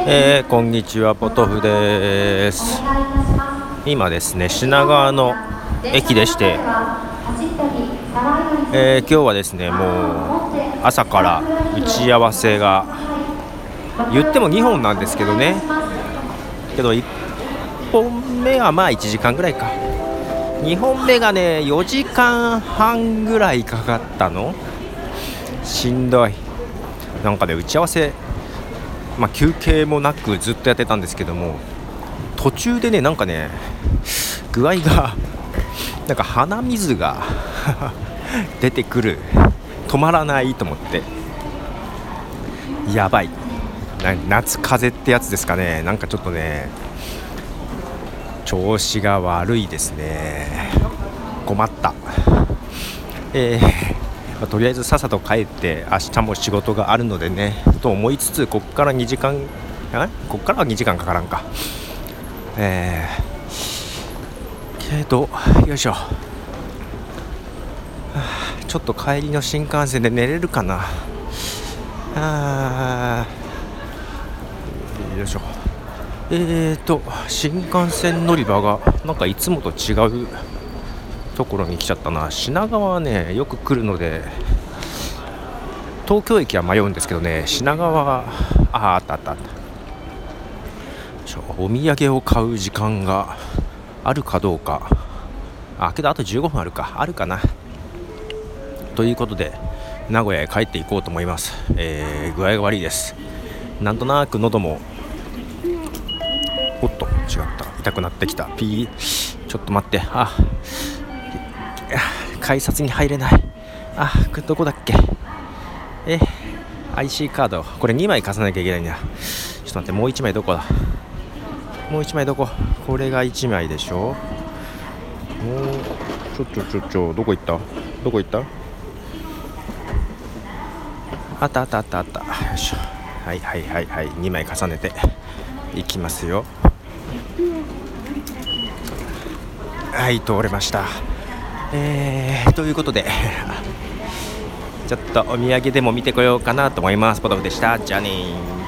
こんにちは、ポトフです。今ですね、品川の駅でして、今日はですね、もう朝から打ち合わせが言っても2本なんですけどね、けど1本目はまあ1時間ぐらいか、2本目がね4時間半ぐらいかかったの。しんどい。なんかね、打ち合わせ休憩もなくずっとやってたんですけども、途中でね、なんかね具合がなんか鼻水が出てくる、止まらないと思って、やばい、夏風邪ってやつですかね。なんかちょっとね調子が悪いですね。困った。とりあえずさっさと帰って明日も仕事があるのでねと思いつつ、こっから2時間こっからは2時間かからんか。けどよいしょ、ちょっと帰りの新幹線で寝れるかな。よいしょ。新幹線乗り場がなんかいつもと違うところに来ちゃったな。品川はねよく来るので、東京駅は迷うんですけどね、品川はあった。お土産を買う時間があるかどうか。けどあと15分あるかな。ということで名古屋へ帰っていこうと思います。具合が悪いです。なんとなく喉も違った、痛くなってきた。ちょっと待って、改札に入れない。これどこだっけ。IC カード、これ2枚貸さなきゃいけないんだ。ちょっと待って、もう1枚どこだ。もう1枚どこ。これが1枚でしょ。もうどこ行った。あった。よいしょ。はい、2枚重ねていきますよ。はい、通れました。ということでちょっとお土産でも見てこようかなと思います。ポトフでした。じゃあねー。